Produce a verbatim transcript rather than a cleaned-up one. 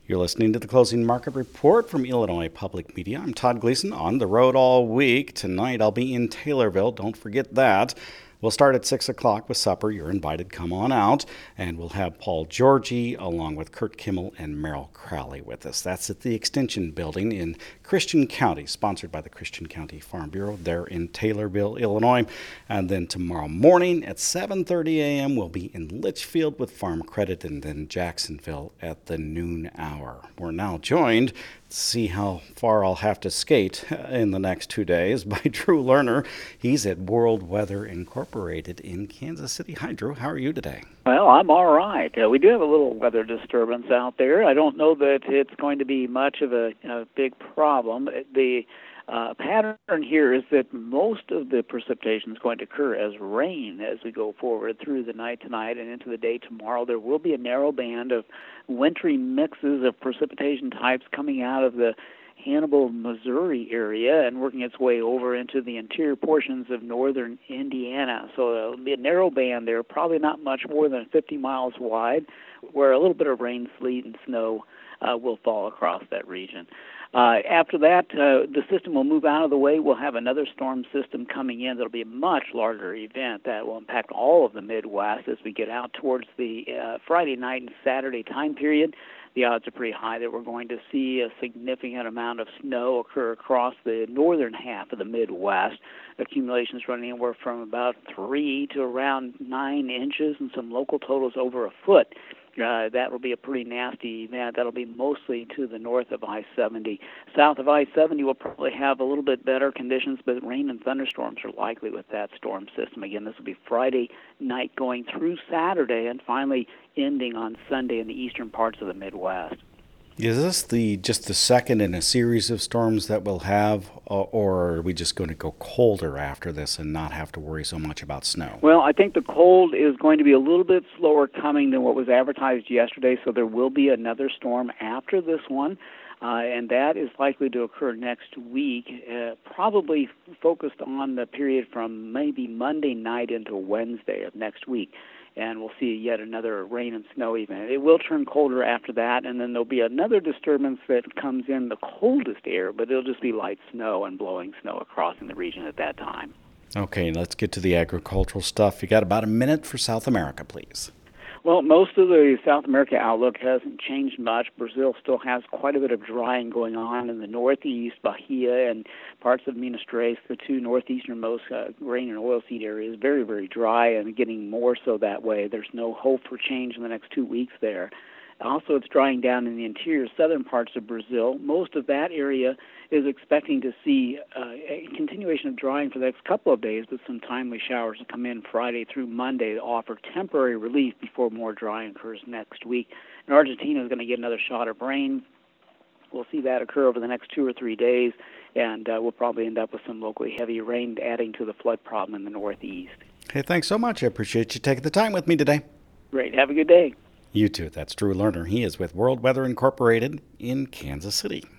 You're listening to the Closing Market Report from Illinois Public Media. I'm Todd Gleason, on the road all week. Tonight I'll be in Taylorville. Don't forget that. We'll start at six o'clock with supper. You're invited. Come on out. And we'll have Paul Georgie along with Kurt Kimmel and Merrill Crowley with us. That's at the Extension Building in Christian County, sponsored by the Christian County Farm Bureau there in Taylorville, Illinois. And then tomorrow morning at seven thirty a.m. we'll be in Litchfield with Farm Credit, and then Jacksonville at the noon hour. We're now joined, see how far I'll have to skate in the next two days, by Drew Lerner. He's at World Weather Incorporated in Kansas City. Hi, Drew. How are you today? Well, I'm all right. Uh, we do have a little weather disturbance out there. I don't know that it's going to be much of a, a big problem. The uh, pattern here is that most of the precipitation is going to occur as rain as we go forward through the night tonight and into the day tomorrow. There will be a narrow band of wintry mixes of precipitation types coming out of the Hannibal, Missouri area and working its way over into the interior portions of northern Indiana. So it'll be a narrow band there, probably not much more than fifty miles wide, where a little bit of rain, sleet, and snow uh, will fall across that region. Uh, after that, uh, the system will move out of the way. We'll have another storm system coming in that'll be a much larger event that will impact all of the Midwest as we get out towards the uh, Friday night and Saturday time period. The odds are pretty high that we're going to see a significant amount of snow occur across the northern half of the Midwest. Accumulations running anywhere from about three to around nine inches, and some local totals over a foot. Uh, that will be a pretty nasty event. That'll be mostly to the north of I seventy. South of I seventy will probably have a little bit better conditions, but rain and thunderstorms are likely with that storm system. Again, this will be Friday night going through Saturday and finally ending on Sunday in the eastern parts of the Midwest. Is this the just the second in a series of storms that we'll have, uh, or are we just going to go colder after this and not have to worry so much about snow? Well, I think the cold is going to be a little bit slower coming than what was advertised yesterday, so there will be another storm after this one, uh, and that is likely to occur next week, uh, probably focused on the period from maybe Monday night into Wednesday of next week. And we'll see yet another rain and snow event. It will turn colder after that, and then there'll be another disturbance that comes in the coldest air, but it'll just be light snow and blowing snow across in the region at that time. Okay, let's get to the agricultural stuff. You got about a minute for South America, please. Well, most of the South America outlook hasn't changed much. Brazil still has quite a bit of drying going on in the northeast, Bahia, and parts of Minas Gerais, the two northeasternmost uh, grain and oilseed areas, very, very dry and getting more so that way. There's no hope for change in the next two weeks there. Also, it's drying down in the interior southern parts of Brazil. Most of that area is expecting to see uh, a continuation of drying for the next couple of days, but some timely showers to come in Friday through Monday to offer temporary relief before more drying occurs next week. And Argentina is going to get another shot of rain. We'll see that occur over the next two or three days, and uh, we'll probably end up with some locally heavy rain adding to the flood problem in the northeast. Hey, thanks so much. I appreciate you taking the time with me today. Great. Have a good day. You too. That's Drew Lerner. He is with World Weather Incorporated in Kansas City.